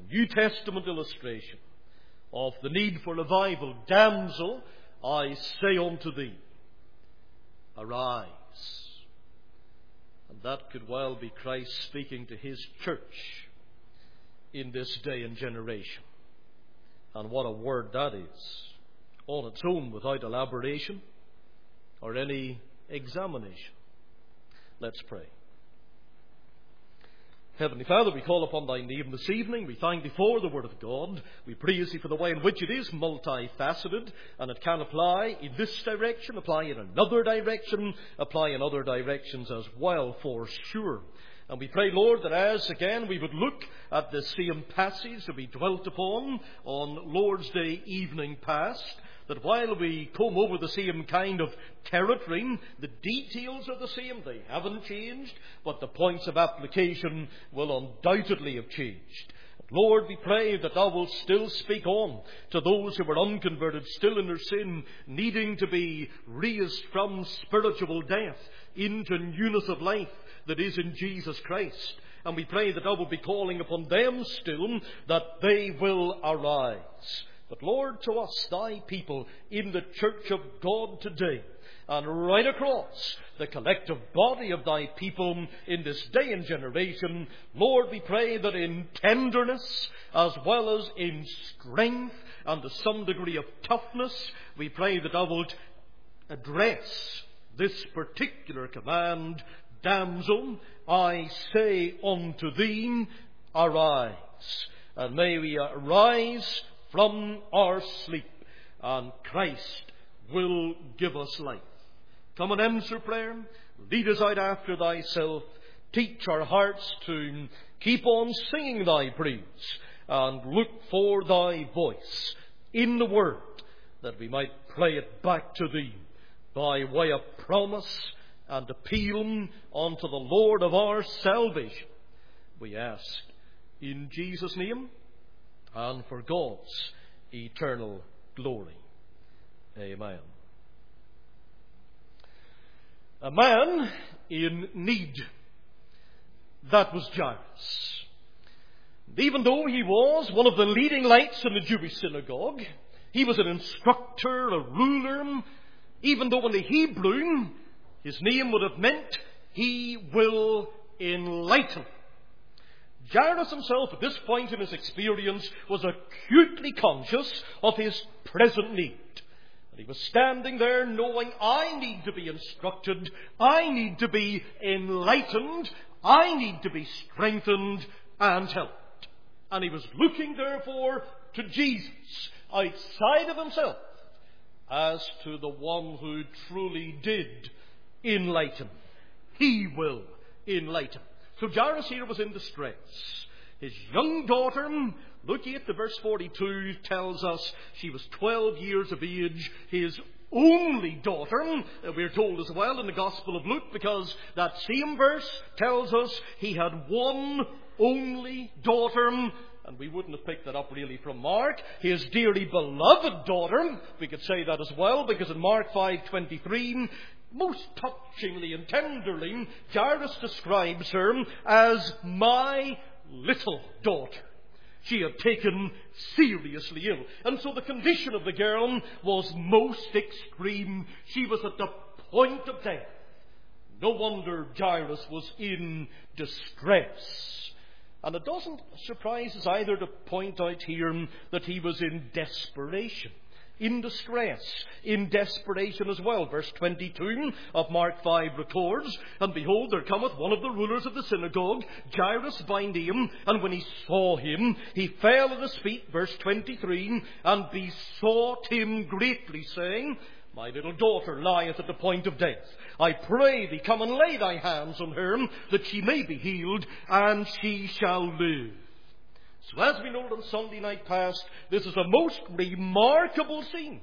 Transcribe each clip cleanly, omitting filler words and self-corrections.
New Testament illustration of the need for revival. Damsel, I say unto thee, arise. And that could well be Christ speaking to his church in this day and generation. And what a word that is, on its own, without elaboration or any examination. Let's pray. Heavenly Father, we call upon thy name this evening. We thank thee for the word of God. We praise thee for the way in which it is multifaceted, and it can apply in this direction, apply in another direction, apply in other directions as well, for sure. And we pray, Lord, that as again we would look at the same passage that we dwelt upon on Lord's Day evening past, that while we come over the same kind of territory, the details are the same, they haven't changed, but the points of application will undoubtedly have changed. Lord, we pray that thou wilt still speak on to those who are unconverted, still in their sin, needing to be raised from spiritual death into newness of life that is in Jesus Christ. And we pray that thou wilt be calling upon them still, that they will arise. But Lord, to us, thy people, in the church of God today, and right across the collective body of thy people in this day and generation, Lord, we pray that in tenderness, as well as in strength, and to some degree of toughness, we pray that thou wilt address this particular command, damsel, I say unto thee, arise. And may we arise from our sleep, and Christ will give us life. Come and answer prayer. Lead us out after thyself. Teach our hearts to keep on singing thy praise, and look for thy voice in the word, that we might play it back to thee by way of promise and appeal unto the Lord of our salvation. We ask in Jesus' name, and for God's eternal glory. Amen. A man in need. That was Jairus. Even though he was one of the leading lights in the Jewish synagogue, he was an instructor, a ruler, even though in the Hebrew his name would have meant he will enlighten. Jairus himself, at this point in his experience, was acutely conscious of his present need. And he was standing there knowing, I need to be instructed, I need to be enlightened, I need to be strengthened and helped. And he was looking, therefore, to Jesus, outside of himself, as to the one who truly did enlighten. He will enlighten. So Jairus here was in distress. His young daughter, look at the verse 42, tells us she was 12 years of age. His only daughter, we're told as well in the Gospel of Luke, because that same verse tells us he had one only daughter. And we wouldn't have picked that up really from Mark. His dearly beloved daughter, we could say that as well, because in Mark 5:23, most touchingly and tenderly, Jairus describes her as my little daughter. She had taken seriously ill. And so the condition of the girl was most extreme. She was at the point of death. No wonder Jairus was in distress. And it doesn't surprise us either to point out here that he was in desperation. In distress, in desperation as well. Verse 22 of Mark 5 records, and behold, there cometh one of the rulers of the synagogue, Jairus by name, and when he saw him, he fell at his feet, verse 23, and besought him greatly, saying, My little daughter lieth at the point of death. I pray thee, come and lay thy hands on her, that she may be healed, and she shall live. So as we noted on Sunday night past, this is a most remarkable scene.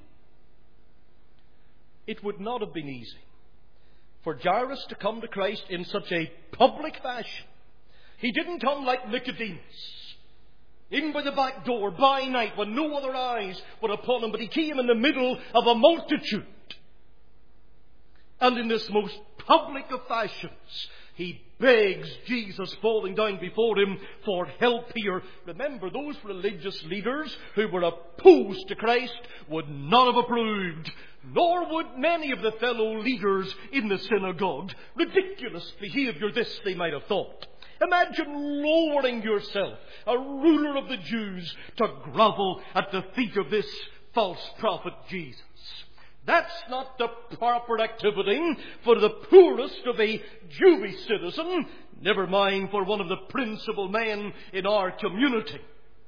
It would not have been easy for Jairus to come to Christ in such a public fashion. He didn't come like Nicodemus, in by the back door, by night, when no other eyes were upon him, but he came in the middle of a multitude. And in this most public of fashions, he begs Jesus, falling down before him, for help here. Remember, those religious leaders who were opposed to Christ would not have approved, nor would many of the fellow leaders in the synagogue. Ridiculous behavior this, they might have thought. Imagine lowering yourself, a ruler of the Jews, to grovel at the feet of this false prophet Jesus. That's not the proper activity for the poorest of a Jewish citizen, never mind for one of the principal men in our community.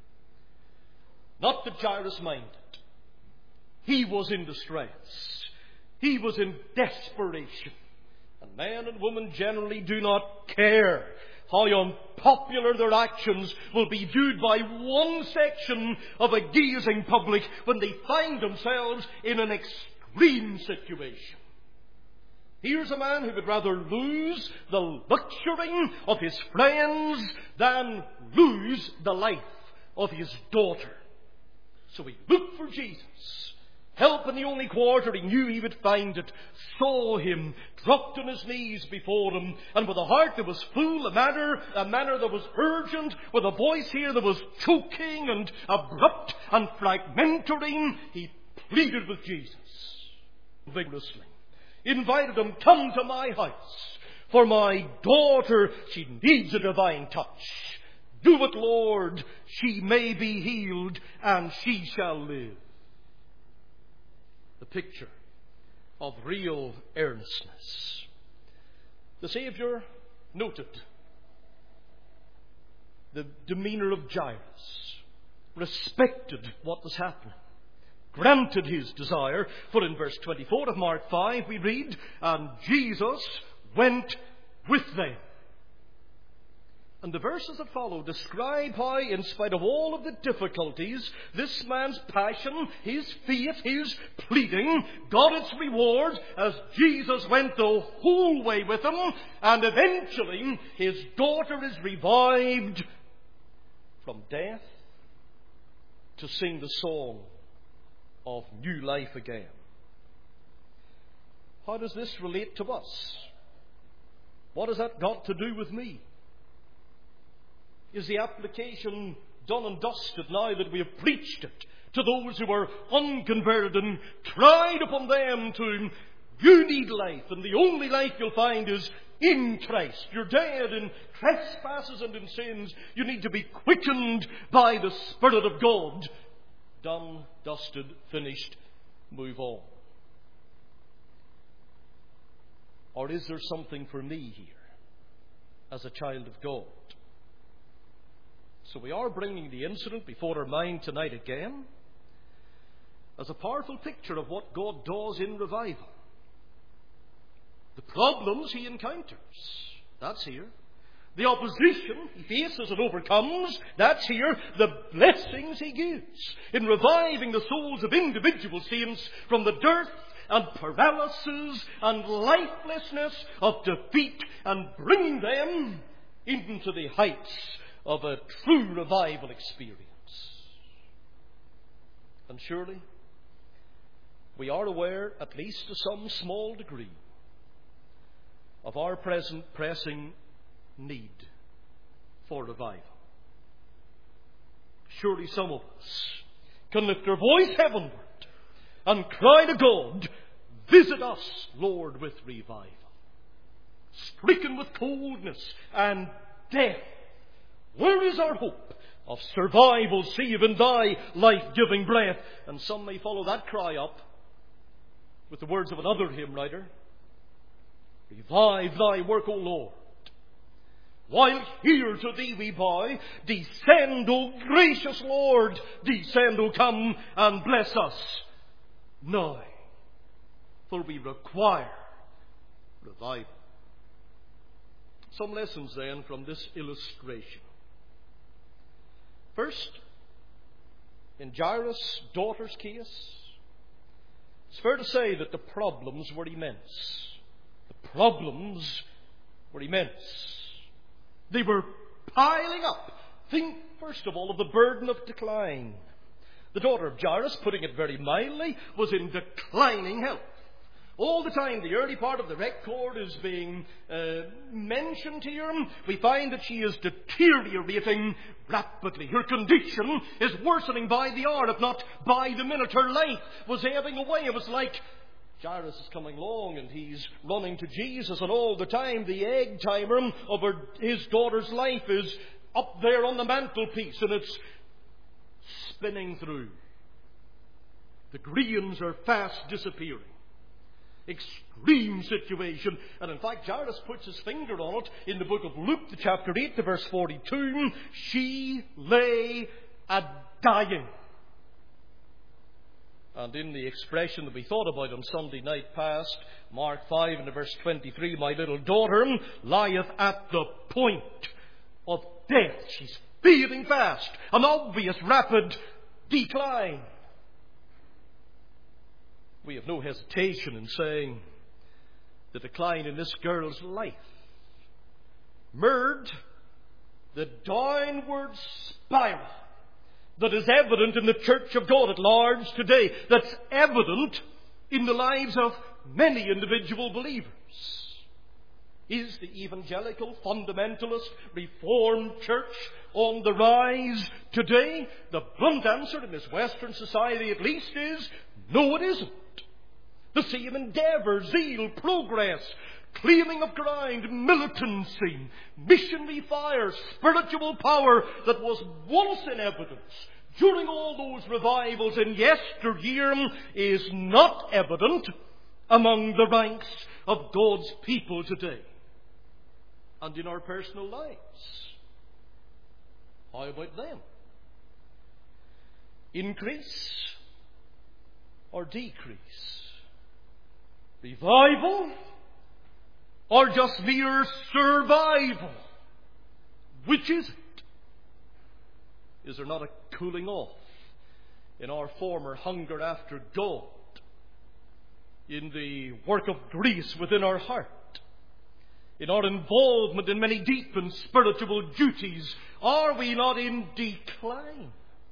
Not that Jairus minded. He was in distress. He was in desperation. And man and woman generally do not care how unpopular their actions will be viewed by one section of a gazing public when they find themselves in an extreme situation. Here's a man who would rather lose the luxury of his friends than lose the life of his daughter. So he looked for Jesus. Help in the only quarter he knew he would find it. Saw him, dropped on his knees before him, and with a heart that was full, a manner that was urgent, with a voice here that was choking and abrupt and fragmentary, he pleaded with Jesus vigorously. Invited him, come to my house, for my daughter, she needs a divine touch. Do it, Lord, she may be healed, and she shall live. The picture of real earnestness. The Saviour noted the demeanour of Jairus, respected what was happening, granted his desire, for in verse 24 of Mark 5 we read, and Jesus went with them. And the verses that follow describe how, in spite of all of the difficulties, this man's passion, his faith, his pleading, got its reward as Jesus went the whole way with him, and eventually his daughter is revived from death to sing the song of new life again. How does this relate to us? What has that got to do with me? Is the application done and dusted now that we have preached it to those who are unconverted and tried upon them to, you need life, and the only life you'll find is in Christ. You're dead in trespasses and in sins. You need to be quickened by the Spirit of God. Done, dusted, finished, move on. Or is there something for me here as a child of God? So we are bringing the incident before our mind tonight again as a powerful picture of what God does in revival. The problems he encounters, that's here. The opposition he faces and overcomes, that's here. The blessings he gives in reviving the souls of individual saints from the dearth and paralysis and lifelessness of defeat, and bringing them into the heights of a true revival experience. And surely we are aware, at least to some small degree, of our present pressing need for revival. Surely some of us can lift our voice heavenward and cry to God, visit us, Lord, with revival. Stricken with coldness and death, where is our hope of survival save in thy life-giving breath? And some may follow that cry up with the words of another hymn writer. Revive thy work, O Lord. While here to thee we bow, descend, O gracious Lord, descend, O come, and bless us now, for we require revival. Some lessons then from this illustration. First, in Jairus' daughter's case, it's fair to say that the problems were immense. The problems were immense. They were piling up. Think, first of all, of the burden of decline. The daughter of Jairus, putting it very mildly, was in declining health. All the time, the early part of the record is being mentioned here. We find that she is deteriorating rapidly. Her condition is worsening by the hour, if not by the minute. Her life was ebbing away. It was like Jairus is coming along and he's running to Jesus, and all the time the egg timer of his daughter's life is up there on the mantelpiece, and it's spinning through. The grains are fast disappearing. Extreme situation. And in fact, Jairus puts his finger on it in the book of Luke, the chapter 8, the verse 42. She lay a-dying. And in the expression that we thought about on Sunday night past, Mark 5 and the verse 23, my little daughter lieth at the point of death. She's fading fast. An obvious rapid decline. We have no hesitation in saying the decline in this girl's life mirrored the downward spiral that is evident in the Church of God at large today, that's evident in the lives of many individual believers. Is the evangelical, fundamentalist, reformed church on the rise today? The blunt answer in this Western society at least is, no, it isn't. The same endeavour, zeal, progress, claiming of ground, militancy, missionary fire, spiritual power that was once in evidence during all those revivals in yesteryear is not evident among the ranks of God's people today and in our personal lives. How about them? Increase or decrease? Revival or just mere survival? Which is it? Is there not a cooling off in our former hunger after God, in the work of grace within our heart, in our involvement in many deep and spiritual duties? Are we not in decline?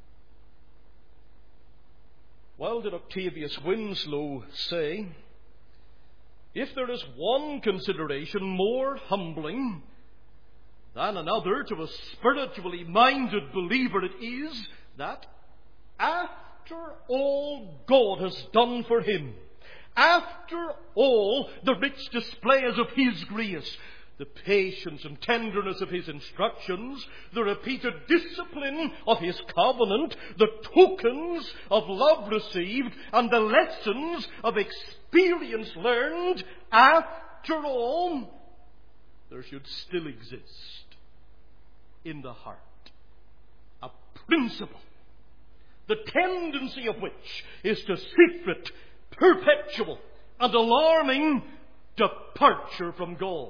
Well, did Octavius Winslow say, if there is one consideration more humbling than another to a spiritually minded believer, it is that after all God has done for him, after all the rich displays of His grace, the patience and tenderness of His instructions, the repeated discipline of His covenant, the tokens of love received, and the lessons of experience learned, after all, there should still exist in the heart a principle, the tendency of which is to secret, perpetual, and alarming departure from God.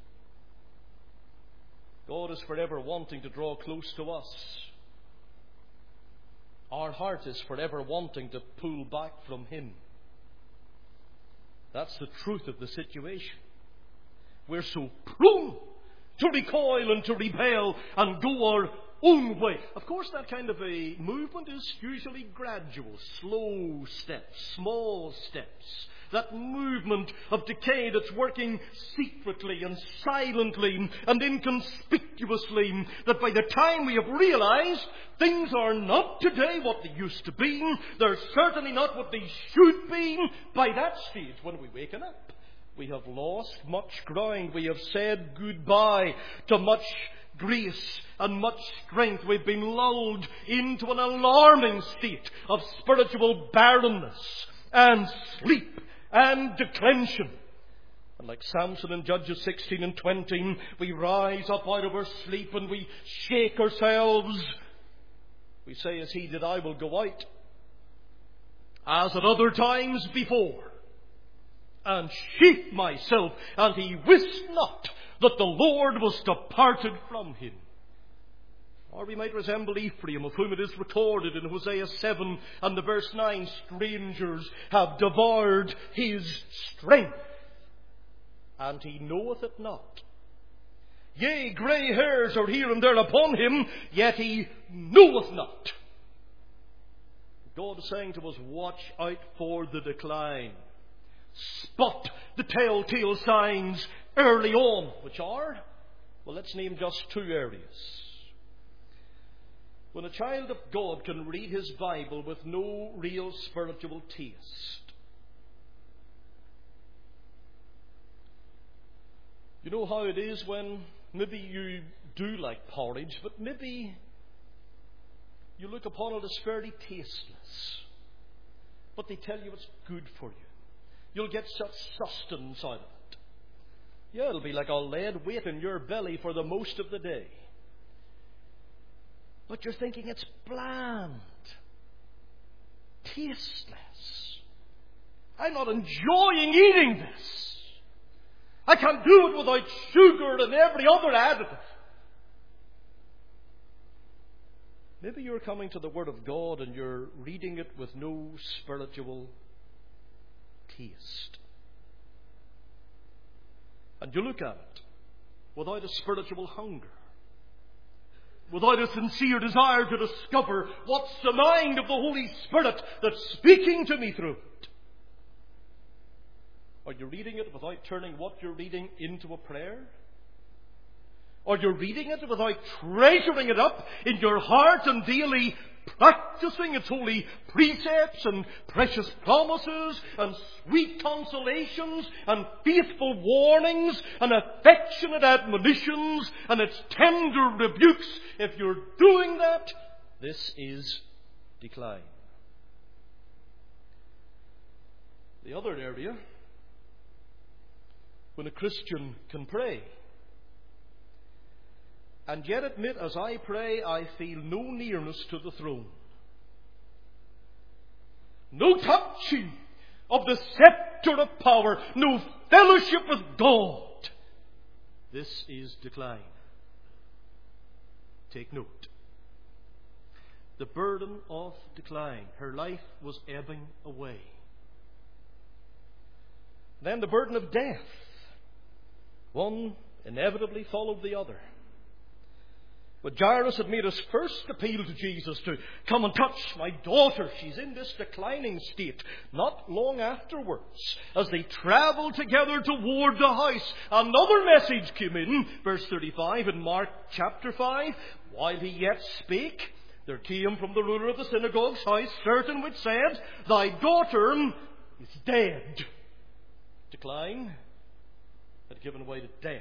God is forever wanting to draw close to us. Our heart is forever wanting to pull back from Him. That's the truth of the situation. We're so prone to recoil and to rebel and go our own way. Of course, that kind of a movement is usually gradual, slow steps, small steps. That movement of decay that's working secretly and silently and inconspicuously, that by the time we have realized things are not today what they used to be, they're certainly not what they should be, by that stage when we waken up, we have lost much ground. We have said goodbye to much grace and much strength. We've been lulled into an alarming state of spiritual barrenness and sleep and declension. And like Samson in Judges 16 and 20, we rise up out of our sleep and we shake ourselves. We say, as he did, I will go out, as at other times before, and shake myself. And he wist not that the Lord was departed from him. Or we might resemble Ephraim, of whom it is recorded in Hosea 7 and the verse 9, strangers have devoured his strength, and he knoweth it not. Yea, grey hairs are here and there upon him, yet he knoweth not. God is saying to us, watch out for the decline. spot the telltale signs early on, which are, well, let's name just two areas. When a child of God can read his Bible with no real spiritual taste. You know how it is when maybe you do like porridge, but maybe you look upon it as fairly tasteless. But they tell you it's good for you. You'll get such sustenance out of it. Yeah, it'll be like a lead weight in your belly for the most of the day. But you're thinking it's bland, tasteless. I'm not enjoying eating this. I can't do it without sugar and every other additive. Maybe you're coming to the Word of God and you're reading it with no spiritual taste. And you look at it without a spiritual hunger, without a sincere desire to discover what's the mind of the Holy Spirit that's speaking to me through it. Are you reading it without turning what you're reading into a prayer? Are you reading it without treasuring it up in your heart and daily practicing its holy precepts and precious promises and sweet consolations and faithful warnings and affectionate admonitions and its tender rebukes? If you're doing that, this is decline. The other area, when a Christian can pray and yet admit, as I pray, I feel no nearness to the throne, no touching of the scepter of power, no fellowship with God. This is decline. Take note. The burden of decline. Her life was ebbing away. Then the burden of death. One inevitably followed the other. But Jairus had made his first appeal to Jesus to come and touch my daughter. She's in this declining state. Not long afterwards, as they travelled together toward the house, another message came in. Verse 35 in Mark chapter 5. While he yet spake, there came from the ruler of the synagogue's house certain which said, Thy daughter is dead. Decline had given way to death.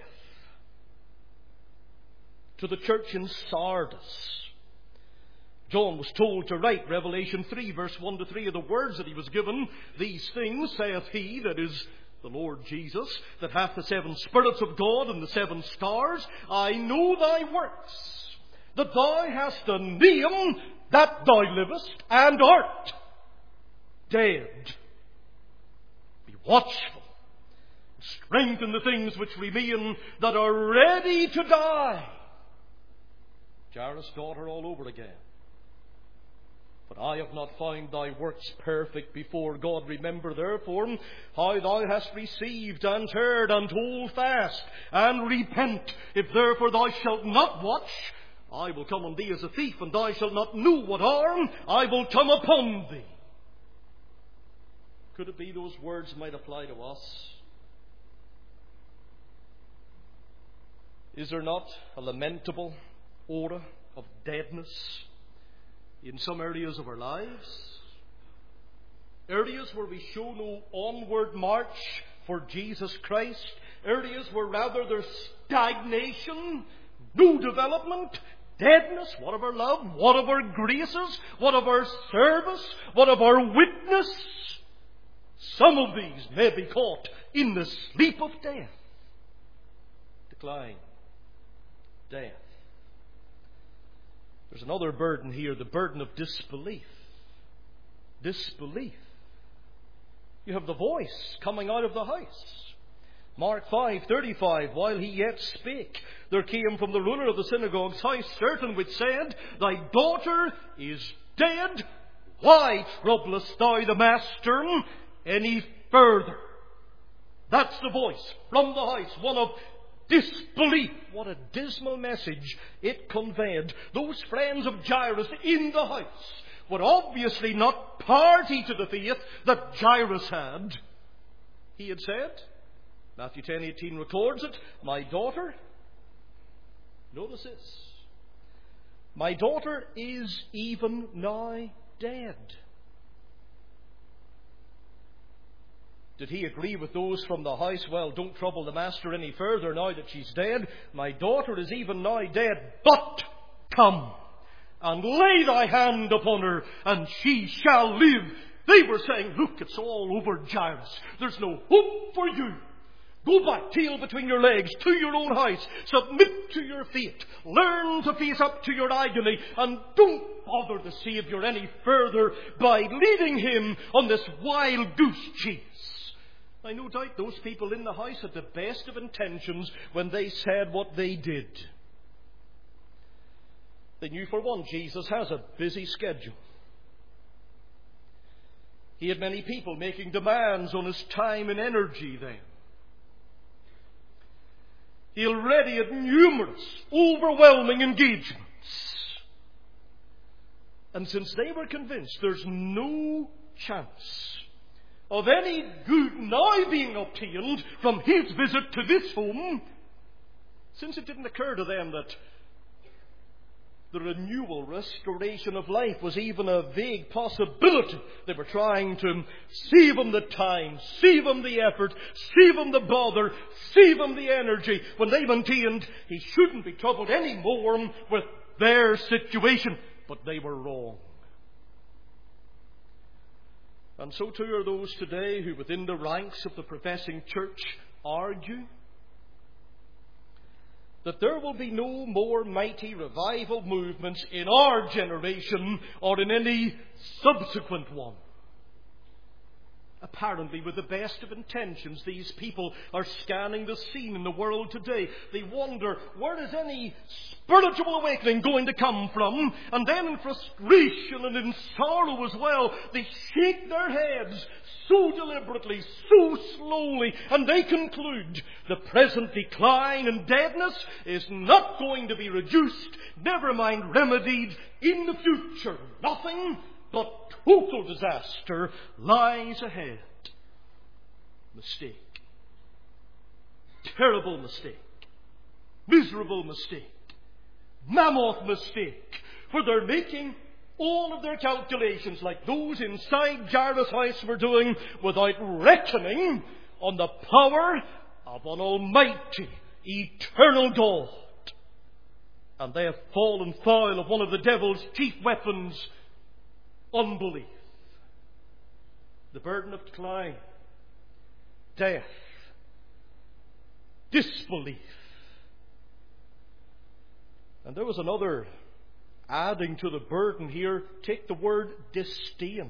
To the church in Sardis, John was told to write, Revelation 3, verse 1 to 3, of the words that he was given. These things saith he, that is the Lord Jesus, that hath the seven spirits of God and the seven stars. I know thy works, that thou hast a name, that thou livest, and art dead. Be watchful. Strengthen the things which remain that are ready to die. Jairus' daughter all over again. But I have not found thy works perfect before God. Remember therefore how thou hast received and heard, and hold fast and repent. If therefore thou shalt not watch, I will come on thee as a thief, and thou shalt not know what harm I will come upon thee. Could it be those words might apply to us? Is there not a lamentable aura of deadness in some areas of our lives? Areas where we show no onward march for Jesus Christ. Areas where rather there's stagnation, no development, deadness. What of our love? What of our graces? What of our service? What of our witness? Some of these may be caught in the sleep of death. Decline. Death. There's another burden here, the burden of disbelief. Disbelief. You have the voice coming out of the house. Mark 5:35, while he yet spake, there came from the ruler of the synagogue's house certain which said, Thy daughter is dead. Why troublest thou the master any further? That's the voice from the house, one of disbelief. What a dismal message it conveyed. Those friends of Jairus in the house were obviously not party to the faith that Jairus had. he had said. Matthew 10:18 records it. My daughter, notice this, my daughter is even now dead. Did he agree with those from the house? Well, don't trouble the master any further now that she's dead. My daughter is even now dead, but come and lay thy hand upon her, and she shall live. They were saying, look, it's all over, Jairus. There's no hope for you. Go back, tail between your legs, to your own house. Submit to your fate. Learn to face up to your agony. And don't bother the Saviour any further by leading him on this wild goose chase. I no doubt those people in the house had the best of intentions when they said what they did. They knew, for one, Jesus has a busy schedule. He had many people making demands on his time and energy then. He already had numerous, overwhelming engagements. And since they were convinced there's no chance of any good now being obtained from his visit to this home, since it didn't occur to them that the renewal, restoration of life was even a vague possibility, they were trying to save him the time, save him the effort, save him the bother, save him the energy, when they maintained he shouldn't be troubled any more with their situation. But they were wrong. And so too are those today who within the ranks of the professing church argue that there will be no more mighty revival movements in our generation or in any subsequent one. Apparently, with the best of intentions, these people are scanning the scene in the world today. They wonder, where is any spiritual awakening going to come from? And then in frustration and in sorrow as well, they shake their heads so deliberately, so slowly, and they conclude the present decline and deadness is not going to be reduced, never mind remedied, in the future. Nothing but total disaster lies ahead. Mistake. Terrible mistake. Miserable mistake. Mammoth mistake. For they're making all of their calculations like those inside Jairus' house were doing, without reckoning on the power of an almighty, eternal God. And they have fallen foul of one of the devil's chief weapons, unbelief. The burden of decline, death, disbelief. And there was another adding to the burden here. Take the word disdain.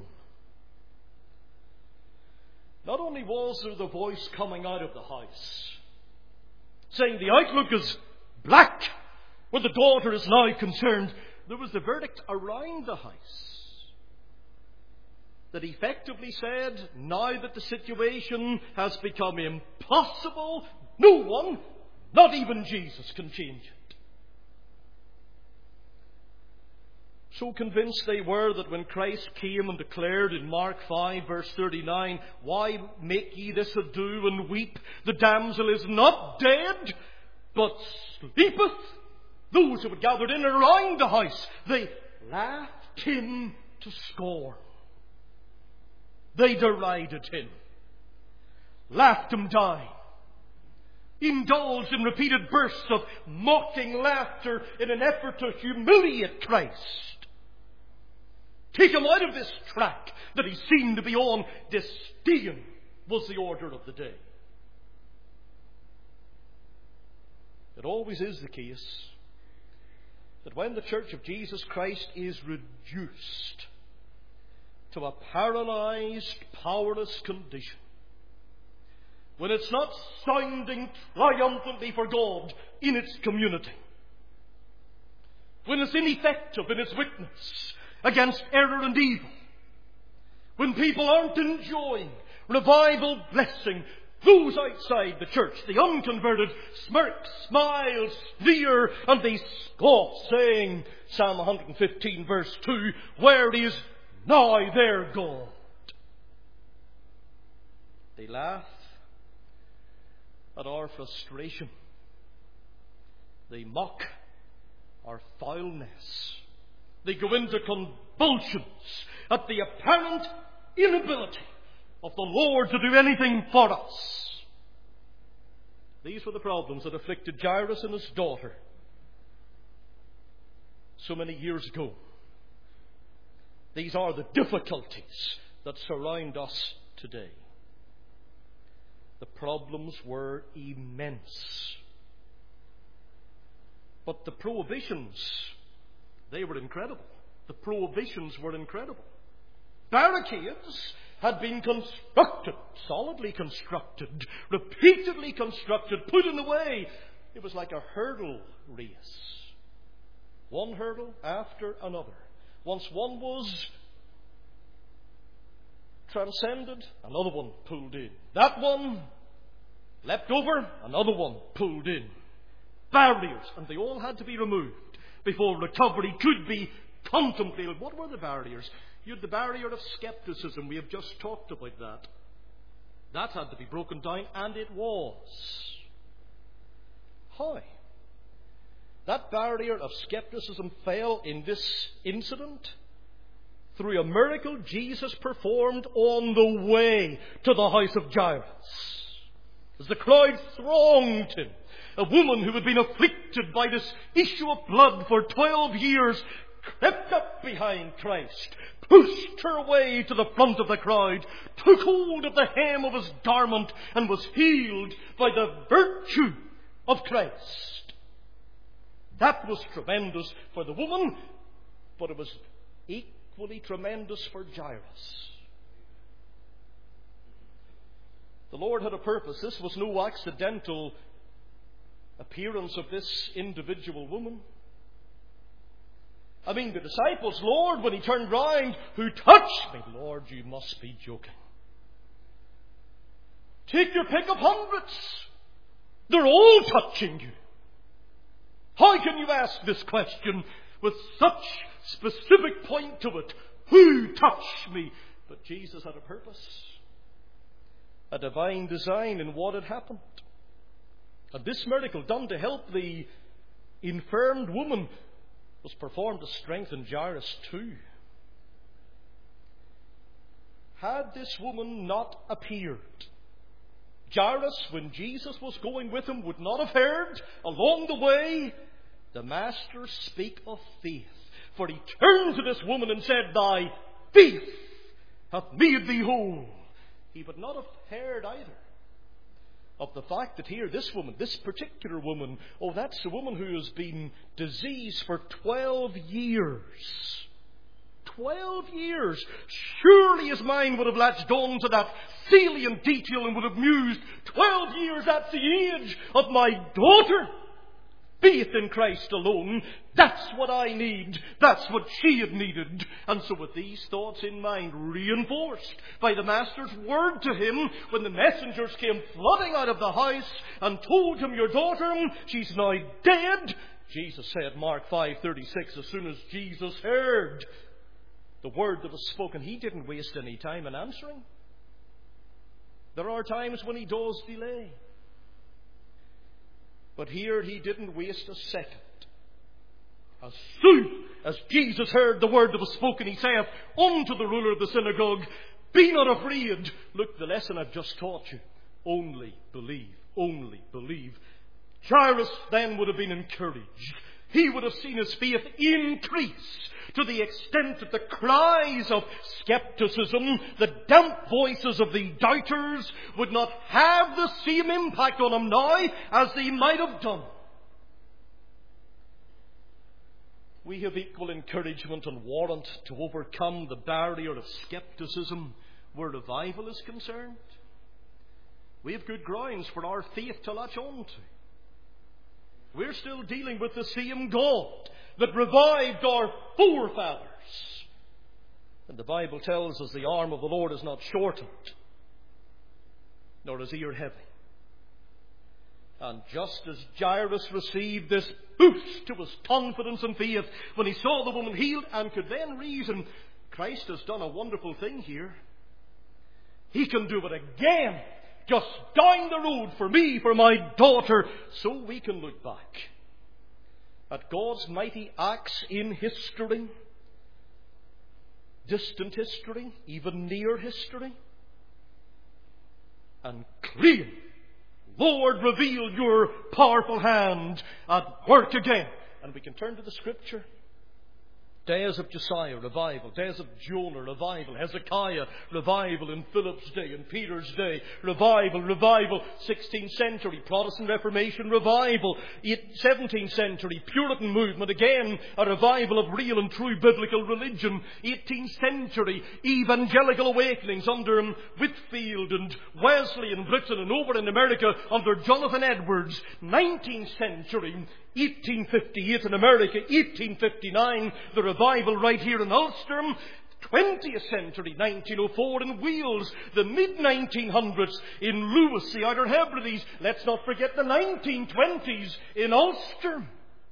Not only was there the voice coming out of the house saying the outlook is black where the daughter is now concerned, there was the verdict around the house that effectively said, now that the situation has become impossible, no one, not even Jesus, can change it. So convinced they were that when Christ came and declared in Mark 5 verse 39, why make ye this ado and weep? The damsel is not dead, but sleepeth. Those who had gathered in and around the house, they laughed him to scorn. They derided him, laughed him down, indulged in repeated bursts of mocking laughter in an effort to humiliate Christ. Take him out of this track that he seemed to be on. Disdain was the order of the day. It always is the case that when the Church of Jesus Christ is reduced to a paralyzed, powerless condition, when it's not sounding triumphantly for God in its community, when it's ineffective in its witness against error and evil, when people aren't enjoying revival blessing, those outside the church, the unconverted, smirk, smile, sneer, and they scoff, saying, Psalm 115 verse 2, where is now their God? They laugh at our frustration. They mock our foulness. They go into convulsions at the apparent inability of the Lord to do anything for us. These were the problems that afflicted Jairus and his daughter so many years ago. These are the difficulties that surround us today. The problems were immense. But the prohibitions, they were incredible. The prohibitions were incredible. Barricades had been constructed, solidly constructed, repeatedly constructed, put in the way. It was like a hurdle race. One hurdle after another. Once one was transcended, another one pulled in. That one leapt over, another one pulled in. Barriers, and they all had to be removed before recovery could be contemplated. What were the barriers? You had the barrier of skepticism. We have just talked about that. That had to be broken down, and it was. How? That barrier of skepticism fell in this incident through a miracle Jesus performed on the way to the house of Jairus. As the crowd thronged him, a woman who had been afflicted by this issue of blood for 12 years crept up behind Christ, pushed her way to the front of the crowd, took hold of the hem of his garment, and was healed by the virtue of Christ. That was tremendous for the woman, but it was equally tremendous for Jairus. The Lord had a purpose. This was no accidental appearance of this individual woman. I mean, the disciples, Lord, when he turned round, who touched me? Lord, you must be joking. Take your pick of hundreds. They're all touching you. How can you ask this question with such specific point to it? Who touched me? But Jesus had a purpose, a divine design in what had happened. And this miracle done to help the infirmed woman was performed to strengthen Jairus too. Had this woman not appeared, Jairus, when Jesus was going with him, would not have heard along the way the Master speak of faith. For he turned to this woman and said, "Thy faith hath made thee whole." He would not have heard either of the fact that here this woman, this particular woman, that's a woman who has been diseased for 12 years. 12 years. Surely his mind would have latched on to that salient detail and would have mused, 12 years, that's the age of my daughter. Faith in Christ alone, that's what I need. That's what she had needed. And so with these thoughts in mind, reinforced by the Master's word to him, when the messengers came flooding out of the house and told him, "Your daughter, she's now dead," Jesus said, Mark 5:36, as soon as Jesus heard the word that was spoken, he didn't waste any time in answering. There are times when he does delay. But here he didn't waste a second. As soon as Jesus heard the word that was spoken, he saith unto the ruler of the synagogue, "Be not afraid." Look, the lesson I've just taught you. Only believe. Only believe. Jairus then would have been encouraged. He would have seen his faith increase to the extent that the cries of skepticism, the damp voices of the doubters, would not have the same impact on him now as they might have done. We have equal encouragement and warrant to overcome the barrier of skepticism where revival is concerned. We have good grounds for our faith to latch on to. We're still dealing with the same God that revived our forefathers. And the Bible tells us the arm of the Lord is not shortened, nor his ear heavy. And just as Jairus received this boost to his confidence and faith when he saw the woman healed and could then reason, Christ has done a wonderful thing here. He can do it again just down the road for me, for my daughter, so we can look back at God's mighty acts in history, distant history, even near history, and claim, Lord, reveal your powerful hand at work again. And we can turn to the Scripture. Days of Josiah, revival. Days of Jonah, revival. Hezekiah, revival in Philip's day, in Peter's day. Revival. 16th century, Protestant Reformation, revival. 17th century, Puritan movement, again, a revival of real and true biblical religion. 18th century, evangelical awakenings under Whitefield and Wesley in Britain and over in America under Jonathan Edwards. 19th century, 1858 in America, 1859, the revival right here in Ulster. 20th century, 1904 in Wales, the mid-1900s in Lewis, the Outer Hebrides. Let's not forget the 1920s in Ulster.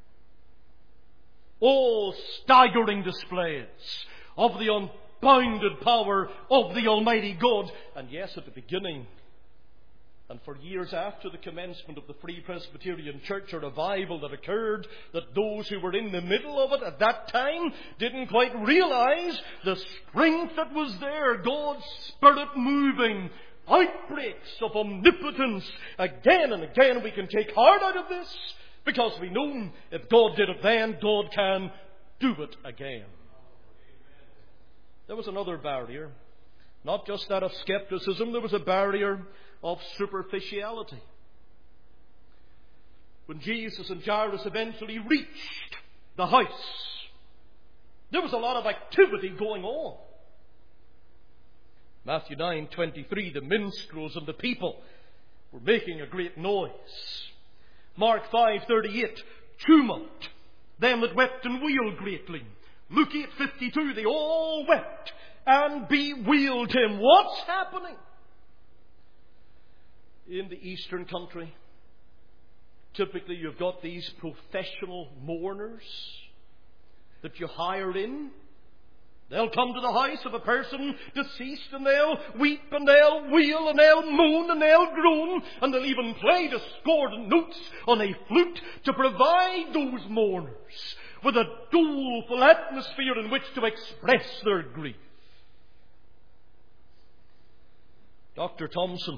All staggering displays of the unbounded power of the Almighty God. And yes, at the beginning, and for years after the commencement of the Free Presbyterian Church, a revival that occurred that those who were in the middle of it at that time didn't quite realize the strength that was there. God's Spirit moving. Outbreaks of omnipotence. Again and again we can take heart out of this, because we know if God did it then, God can do it again. There was another barrier. Not just that of skepticism, there was a barrier of superficiality. When Jesus and Jairus eventually reached the house, there was a lot of activity going on. Matthew 9:23, the minstrels and the people were making a great noise. Mark 5:38, tumult, them that wept and wailed greatly. Luke 8:52, they all wept and bewailed him. What's happening? In the Eastern country, typically you've got these professional mourners that you hire in. They'll come to the house of a person deceased and they'll weep and they'll wail and they'll moan and they'll groan, and they'll even play discordant notes on a flute to provide those mourners with a doleful atmosphere in which to express their grief. Dr. Thompson,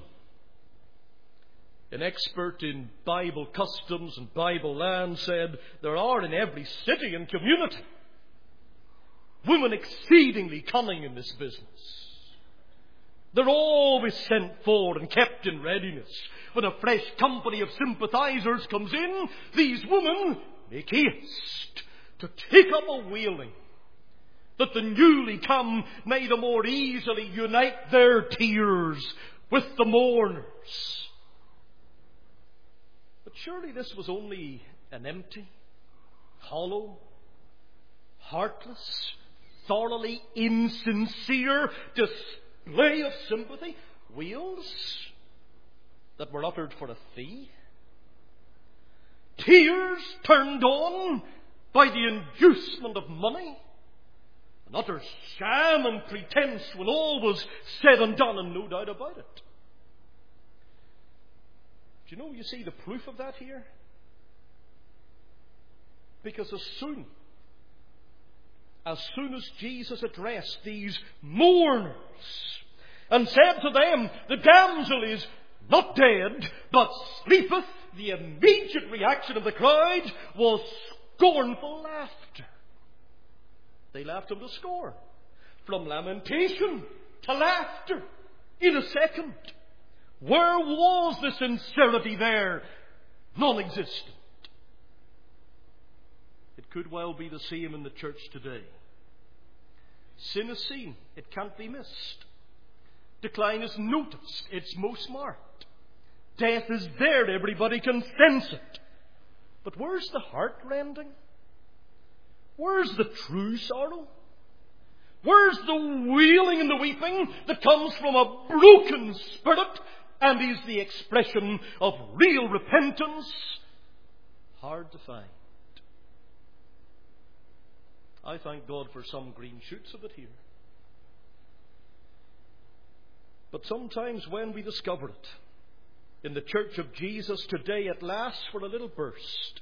an expert in Bible customs and Bible land, said there are in every city and community women exceedingly cunning in this business. They're always sent for and kept in readiness. When a fresh company of sympathizers comes in, these women make haste to take up a wailing, that the newly come may the more easily unite their tears with the mourners. But surely this was only an empty, hollow, heartless, thoroughly insincere display of sympathy. Wails that were uttered for a fee. Tears turned on by the inducement of money. An utter sham and pretense when all was said and done, and no doubt about it. Do you know, you see the proof of that here? Because as soon as Jesus addressed these mourners and said to them, the damsel is not dead, but sleepeth, the immediate reaction of the crowd was scornful laughter. They laughed him to scorn. From lamentation to laughter in a second. Where was the sincerity there? Non-existent. It could well be the same in the church today. Sin is seen. It can't be missed. Decline is noticed. It's most marked. Death is there. Everybody can sense it. But where's the heart rending? Where's the true sorrow? Where's the wailing and the weeping that comes from a broken spirit and is the expression of real repentance? Hard to find. I thank God for some green shoots of it here. But sometimes when we discover it, in the church of Jesus today, it lasts for a little burst.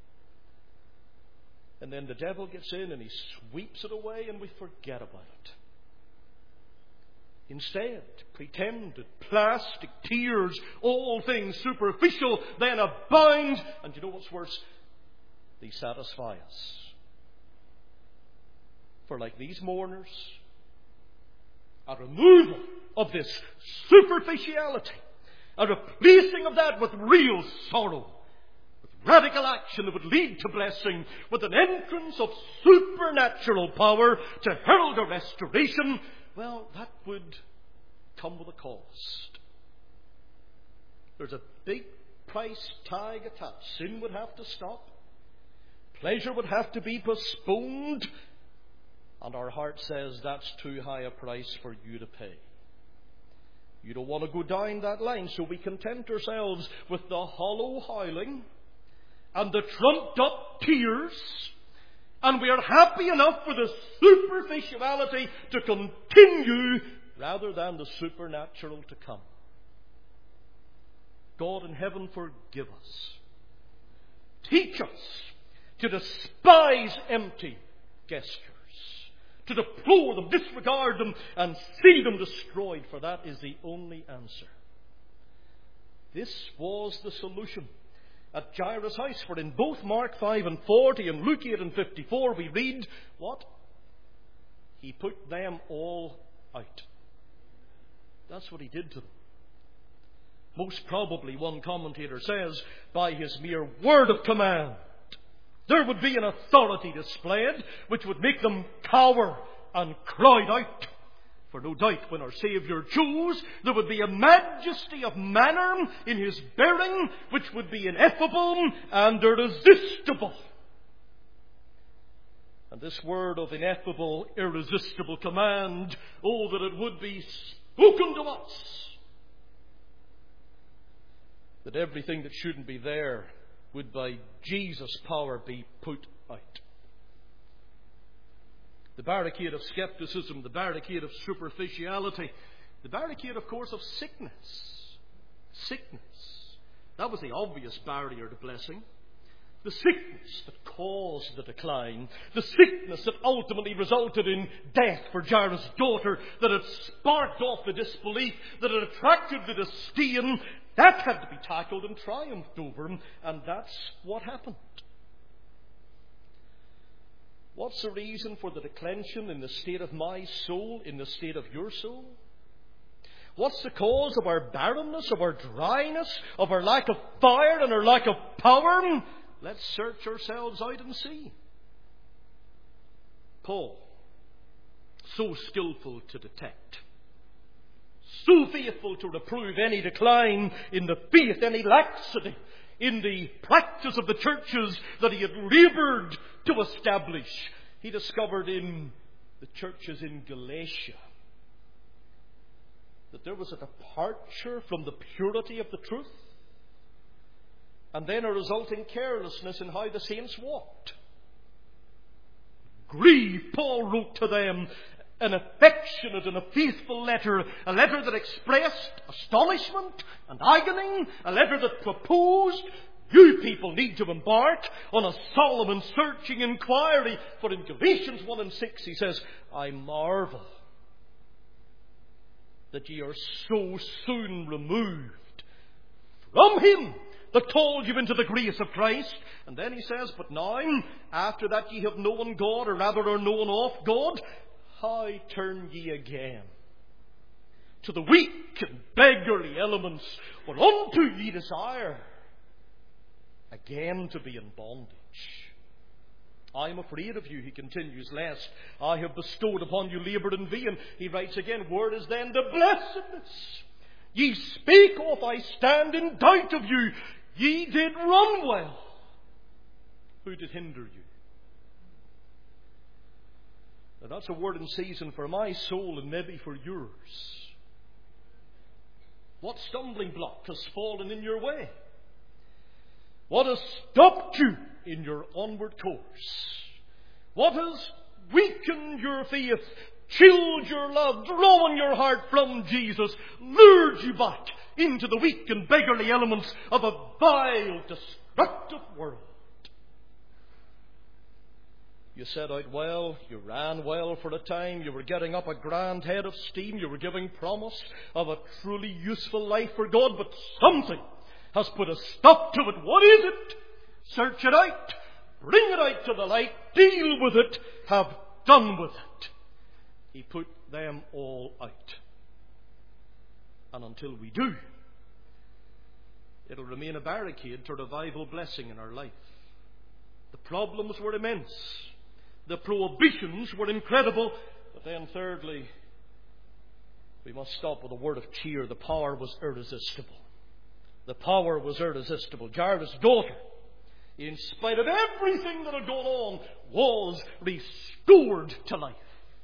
And then the devil gets in and he sweeps it away and we forget about it. Instead, pretended, plastic, tears, all things superficial, then abound. And you know what's worse? They satisfy us. For like these mourners, a removal of this superficiality, a replacing of that with real sorrow, with radical action that would lead to blessing, with an entrance of supernatural power to herald a restoration, well, that would come with a cost. There's a big price tag attached. Sin would have to stop. Pleasure would have to be postponed. And our heart says that's too high a price for you to pay. You don't want to go down that line, so we content ourselves with the hollow howling and the trumped up tears. And we are happy enough for the superficiality to continue rather than the supernatural to come. God in heaven, forgive us. Teach us to despise empty gestures, to deplore them, disregard them, and see them destroyed, for that is the only answer. This was the solution at Jairus' house, for in both Mark 5:40 and Luke 8:54 we read, what? He put them all out. That's what he did to them. Most probably, one commentator says, by his mere word of command, there would be an authority displayed which would make them cower and cry out. For no doubt when our Saviour chose, there would be a majesty of manner in his bearing which would be ineffable and irresistible. And this word of ineffable, irresistible command, oh, that it would be spoken to us, that everything that shouldn't be there would by Jesus' power be put out. The barricade of skepticism, the barricade of superficiality, the barricade, of course, of sickness. Sickness. That was the obvious barrier to blessing. The sickness that caused the decline, the sickness that ultimately resulted in death for Jairus' daughter, that had sparked off the disbelief, that had attracted the disdain, that had to be tackled and triumphed over, and that's what happened. What's the reason for the declension in the state of my soul, in the state of your soul? What's the cause of our barrenness, of our dryness, of our lack of fire and our lack of power? Let's search ourselves out and see. Paul, so skillful to detect, so faithful to reprove any decline in the faith, any laxity in the practice of the churches that he had laboured to establish. He discovered in the churches in Galatia that there was a departure from the purity of the truth, and then a resulting carelessness in how the saints walked. Grieve, Paul wrote to them, an affectionate and a faithful letter, a letter that expressed astonishment and agony, a letter that proposed, you people need to embark on a solemn and searching inquiry. For in Galatians 1:6 he says, I marvel that ye are so soon removed from him that called you into the grace of Christ. And then he says, but now, after that ye have known God, or rather are known of God, how turn ye again to the weak and beggarly elements whereunto ye desire again to be in bondage? I am afraid of you, he continues, lest I have bestowed upon you labour in vain. He writes again, where is then the blessedness ye speak of? I stand in doubt of you. Ye did run well. Who did hinder you? Now that's a word in season for my soul and maybe for yours. What stumbling block has fallen in your way? What has stopped you in your onward course? What has weakened your faith, chilled your love, drawn your heart from Jesus, lured you back into the weak and beggarly elements of a vile, destructive world. You set out well, you ran well for a time, you were getting up a grand head of steam, you were giving promise of a truly useful life for God, but something has put a stop to it. What is it? Search it out, bring it out to the light, deal with it, have done with it. He put them all out. And until we do, it'll remain a barricade to revival blessing in our life. The problems were immense. The prohibitions were incredible. But then thirdly, we must stop with a word of cheer. The power was irresistible. The power was irresistible. Jairus' daughter, in spite of everything that had gone on, was restored to life.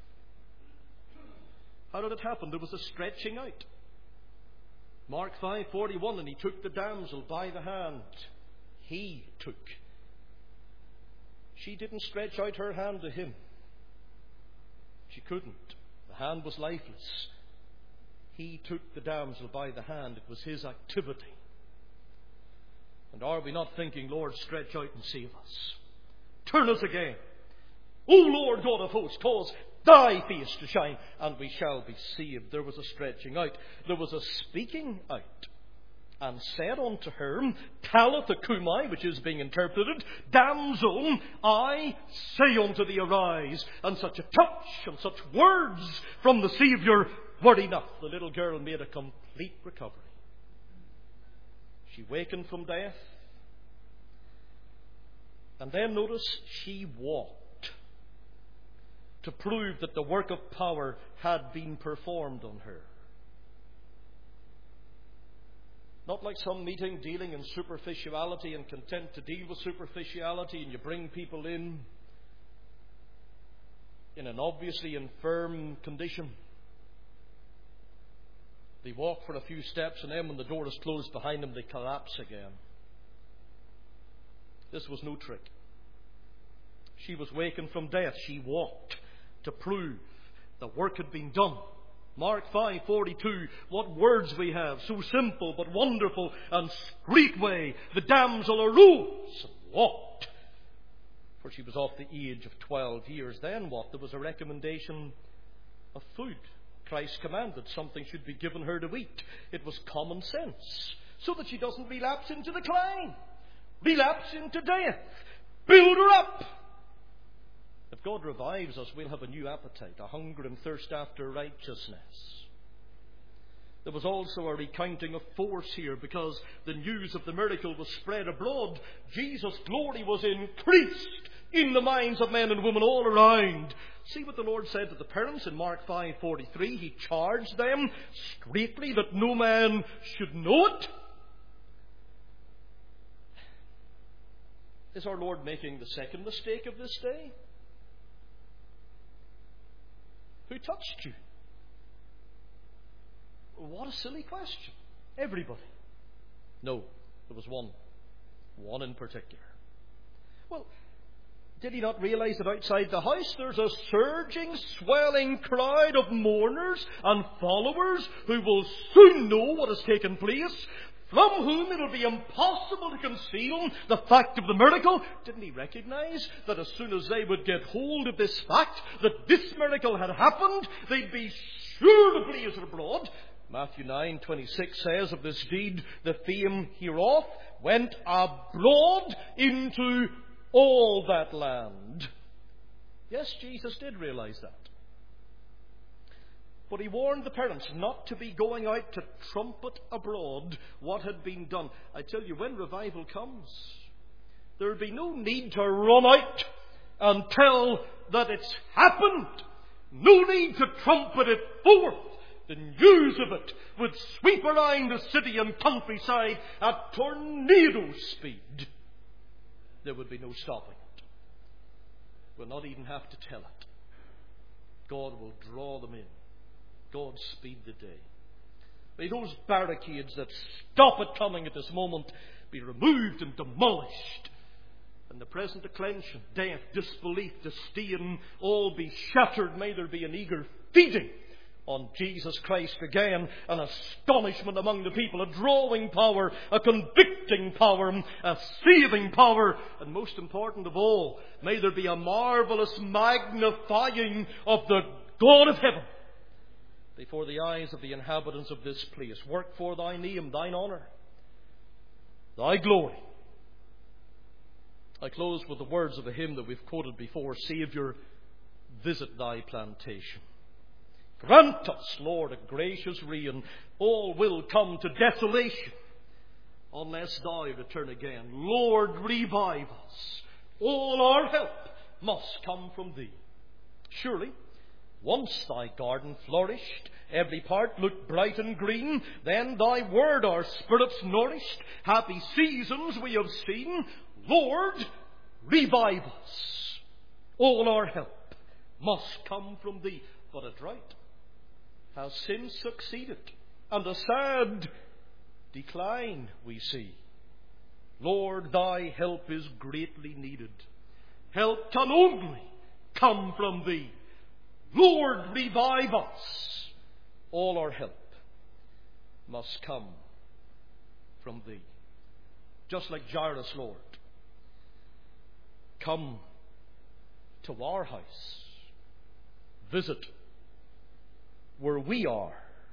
How did it happen? There was a stretching out. Mark 5:41, and he took the damsel by the hand. He took. She didn't stretch out her hand to him. She couldn't. The hand was lifeless. He took the damsel by the hand. It was his activity. And are we not thinking, Lord, stretch out and save us? Turn us again. O Lord God of hosts, cause thy face to shine, and we shall be saved. There was a stretching out. There was a speaking out. And said unto her, Talitha cumi, which is being interpreted, Damsel, I say unto thee, arise. And such a touch and such words from the Saviour were enough. The little girl made a complete recovery. She wakened from death. And then notice, she walked to prove that the work of power had been performed on her. Not like some meeting dealing in superficiality and content to deal with superficiality, and you bring people in an obviously infirm condition. They walk for a few steps, and then when the door is closed behind them, they collapse again. This was no trick. She was wakened from death. She walked to prove the work had been done. Mark 5:42, what words we have, so simple but wonderful, and straightway the damsel arose and walked. For she was of the age of 12 years. Then what? There was a recommendation of food. Christ commanded something should be given her to eat. It was common sense, so that she doesn't relapse into decline, relapse into death. Build her up. If God revives us, we'll have a new appetite, a hunger and thirst after righteousness. There was also a recounting of force here, because the news of the miracle was spread abroad. Jesus' glory was increased in the minds of men and women all around. See what the Lord said to the parents in Mark 5:43. He charged them straitly that no man should know it. Is our Lord making the second mistake of this day? Who touched you? What a silly question. Everybody. No, there was one. One in particular. Well, did he not realize that outside the house there's a surging, swelling crowd of mourners and followers who will soon know what has taken place, from whom it will be impossible to conceal the fact of the miracle? Didn't he recognize that as soon as they would get hold of this fact, that this miracle had happened, they'd be sure to blaze it abroad? Matthew 9:26 says of this deed, the fame hereof went abroad into all that land. Yes, Jesus did realize that. But he warned the parents not to be going out to trumpet abroad what had been done. I tell you, when revival comes, there will be no need to run out and tell that it's happened. No need to trumpet it forth. The news of it would sweep around the city and countryside at tornado speed. There would be no stopping it. We'll not even have to tell it. God will draw them in. God speed the day. May those barricades that stop it coming at this moment be removed and demolished. And the present declension, death, disbelief, disdain, all be shattered. May there be an eager feeding on Jesus Christ again, an astonishment among the people, a drawing power, a convicting power, a saving power, and most important of all, may there be a marvelous magnifying of the God of heaven before the eyes of the inhabitants of this place. Work for thy name, thine honour, thy glory. I close with the words of a hymn that we've quoted before. Saviour, visit thy plantation. Grant us, Lord, a gracious reign. All will come to desolation unless thou return again. Lord, revive us. All our help must come from thee. Surely, once thy garden flourished, every part looked bright and green, then thy word our spirits nourished. Happy seasons we have seen. Lord, revive us. All our help must come from thee. But a drought has since succeeded, and a sad decline we see. Lord, thy help is greatly needed. Help can only come from thee. Lord, revive us. All our help must come from thee. Just like Jairus, Lord, come to our house. Visit where we are.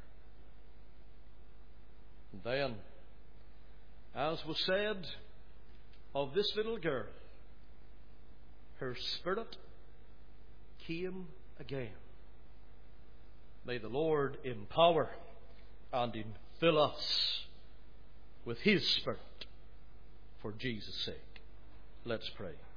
And then, as was said of this little girl, her spirit came again. May the Lord empower and infill us with His Spirit for Jesus' sake. Let's pray.